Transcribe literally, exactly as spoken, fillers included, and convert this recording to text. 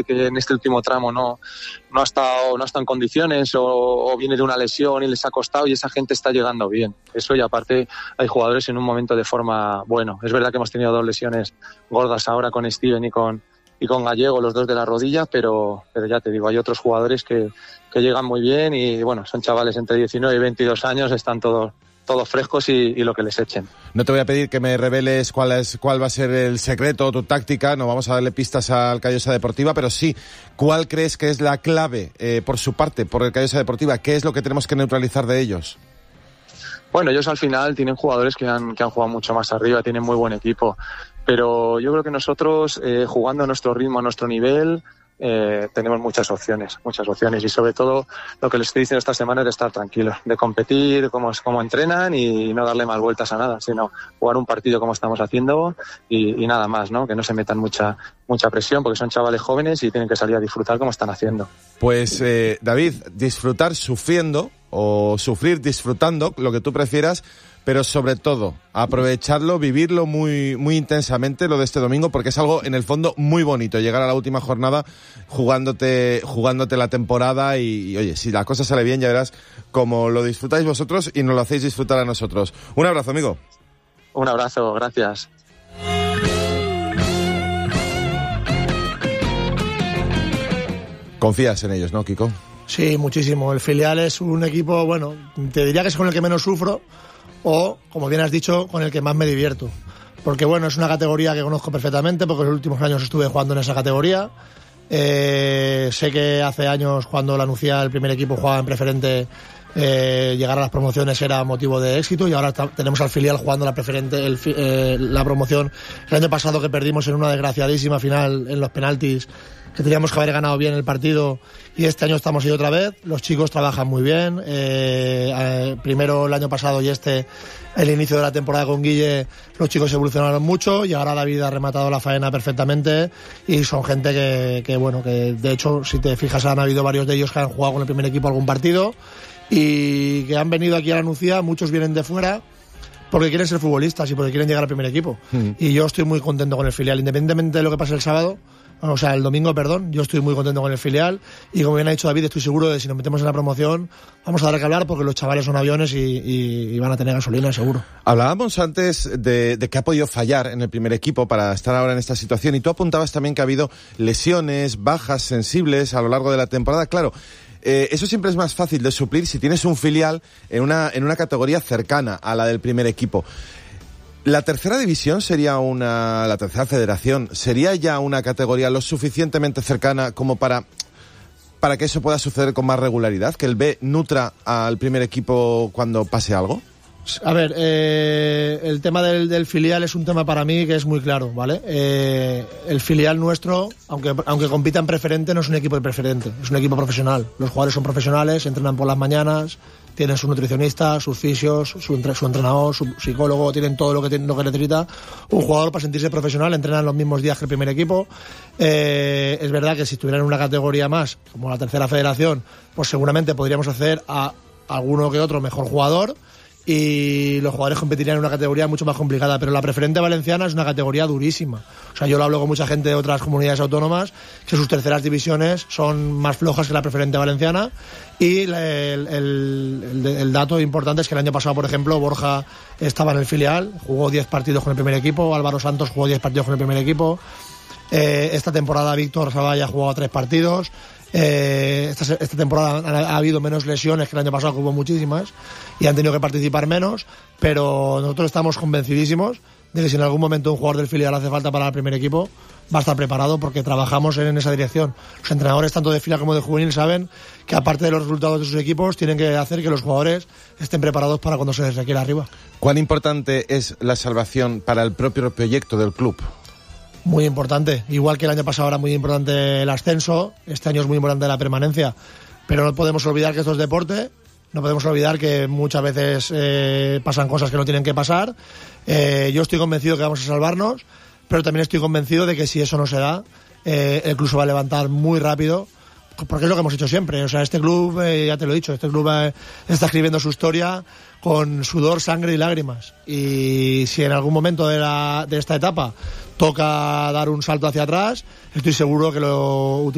que en este último tramo no, no, ha estado, no ha estado en condiciones o, o viene de una lesión y les ha costado, y esa gente está llegando bien. Eso, y aparte hay jugadores en un momento de forma bueno. Es verdad que hemos tenido dos lesiones gordas ahora con Steven y con, y con Gallego, los dos de la rodilla, pero, pero ya te digo, hay otros jugadores que, que llegan muy bien y bueno, son chavales entre diecinueve y veintidós años, están todos todos frescos y, y lo que les echen. No te voy a pedir que me reveles cuál es cuál va a ser el secreto o tu táctica, no vamos a darle pistas al Callosa Deportiva, pero sí, ¿cuál crees que es la clave eh, por su parte, por el Callosa Deportiva? ¿Qué es lo que tenemos que neutralizar de ellos? Bueno, ellos al final tienen jugadores que han, que han jugado mucho más arriba, tienen muy buen equipo, pero yo creo que nosotros, eh, jugando a nuestro ritmo, a nuestro nivel, Eh, tenemos muchas opciones, muchas opciones y sobre todo lo que les estoy diciendo esta semana es de estar tranquilos, de competir como, como entrenan y no darle más vueltas a nada, sino jugar un partido como estamos haciendo y, y nada más, ¿no? Que no se metan mucha mucha presión porque son chavales jóvenes y tienen que salir a disfrutar como están haciendo. Pues eh, David, disfrutar sufriendo o sufrir disfrutando, lo que tú prefieras, pero sobre todo aprovecharlo, vivirlo muy muy intensamente lo de este domingo, porque es algo en el fondo muy bonito, llegar a la última jornada jugándote jugándote la temporada y, y oye, si la cosa sale bien ya verás cómo lo disfrutáis vosotros y nos lo hacéis disfrutar a nosotros. Un abrazo, amigo. Un abrazo, gracias. Confías en ellos, ¿no, Kiko? Sí, muchísimo. El filial es un equipo, bueno, te diría que es con el que menos sufro, o, como bien has dicho, con el que más me divierto. Porque, bueno, es una categoría que conozco perfectamente, porque en los últimos años estuve jugando en esa categoría. Eh, sé que hace años, cuando la Nucía, el primer equipo, jugaba en preferente, eh, llegar a las promociones era motivo de éxito, y ahora ta- tenemos al filial jugando la preferente, el, eh, la promoción. El año pasado, que perdimos en una desgraciadísima final en los penaltis, que teníamos que haber ganado bien el partido, y este año estamos ahí otra vez. Los chicos trabajan muy bien, eh, eh, primero el año pasado y este, el inicio de la temporada con Guille, los chicos evolucionaron mucho, y ahora David ha rematado la faena perfectamente, y son gente que, que bueno, que de hecho, si te fijas, han habido varios de ellos que han jugado con el primer equipo algún partido, y que han venido aquí a la Nucía. Muchos vienen de fuera porque quieren ser futbolistas y porque quieren llegar al primer equipo, mm. y yo estoy muy contento con el filial, independientemente de lo que pase el sábado. O sea, el domingo, perdón, yo estoy muy contento con el filial, y como bien ha dicho David, estoy seguro de que si nos metemos en la promoción vamos a dar que hablar, porque los chavales son aviones y, y, y van a tener gasolina, seguro. Hablábamos antes de, de que ha podido fallar en el primer equipo para estar ahora en esta situación, y tú apuntabas también que ha habido lesiones, bajas sensibles a lo largo de la temporada. Claro, eh, eso siempre es más fácil de suplir si tienes un filial en una, en una categoría cercana a la del primer equipo. ¿La tercera división sería una, la tercera federación, sería ya una categoría lo suficientemente cercana como para, para que eso pueda suceder con más regularidad? ¿Que el B nutra al primer equipo cuando pase algo? A ver, eh, el tema del, del filial es un tema para mí que es muy claro, ¿vale? Eh, el filial nuestro, aunque, aunque compita en preferente, no es un equipo de preferente, es un equipo profesional. Los jugadores son profesionales, entrenan por las mañanas, tienen su nutricionista, sus fisios, su, entre, su entrenador, su psicólogo, tienen todo lo que, lo que necesita un jugador para sentirse profesional, entrenan los mismos días que el primer equipo. Eh, es verdad que si estuvieran en una categoría más, como la tercera federación, pues seguramente podríamos hacer a alguno que otro mejor jugador, y los jugadores competirían en una categoría mucho más complicada, pero la preferente valenciana es una categoría durísima. O sea, yo lo hablo con mucha gente de otras comunidades autónomas, que sus terceras divisiones son más flojas que la preferente valenciana, y el, el, el, el dato importante es que el año pasado, por ejemplo, Borja estaba en el filial, jugó diez partidos con el primer equipo, Álvaro Santos jugó diez partidos con el primer equipo, eh, esta temporada Víctor Zavalla ha jugado tres partidos. Eh, esta, esta temporada ha, ha habido menos lesiones que el año pasado, que hubo muchísimas, y han tenido que participar menos, pero nosotros estamos convencidísimos de que si en algún momento un jugador del filial hace falta para el primer equipo, va a estar preparado, porque trabajamos en, en esa dirección. Los entrenadores, tanto de filial como de juvenil, saben que aparte de los resultados de sus equipos, tienen que hacer que los jugadores estén preparados para cuando se les requiera arriba. ¿Cuán importante es la salvación para el propio proyecto del club? Muy importante, igual que el año pasado era muy importante el ascenso, este año es muy importante la permanencia, pero no podemos olvidar que esto es deporte, no podemos olvidar que muchas veces eh, pasan cosas que no tienen que pasar. Eh, yo estoy convencido que vamos a salvarnos, pero también estoy convencido de que si eso no se da, eh, el club se va a levantar muy rápido, porque es lo que hemos hecho siempre. O sea, este club, eh, ya te lo he dicho, este club eh, está escribiendo su historia con sudor, sangre y lágrimas. Y si en algún momento de, la, de esta etapa toca dar un salto hacia atrás, estoy seguro que lo utilizaremos.